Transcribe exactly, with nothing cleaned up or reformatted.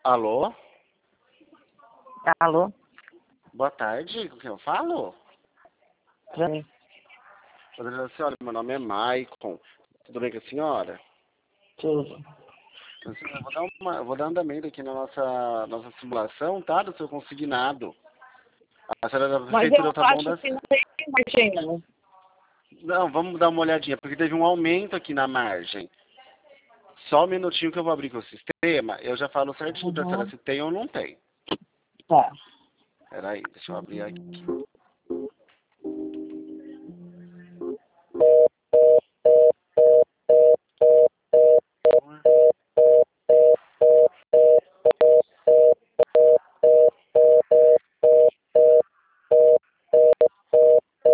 Alô? Alô? Boa tarde, com quem eu falo? Pra mim. Senhora, meu nome é Maicon. Tudo bem com a senhora? Tudo. Eu vou dar, uma, eu vou dar andamento aqui na nossa, nossa simulação, tá? Do seu consignado. A senhora da Mas prefeitura eu tá bom acho da... que não tem margem, não. Não, vamos dar uma olhadinha, porque teve um aumento aqui na margem. Só um minutinho que eu vou abrir com o sistema, eu já falo certinho pra senhora Uhum. se tem ou não tem. Tá. Peraí, deixa eu abrir aqui.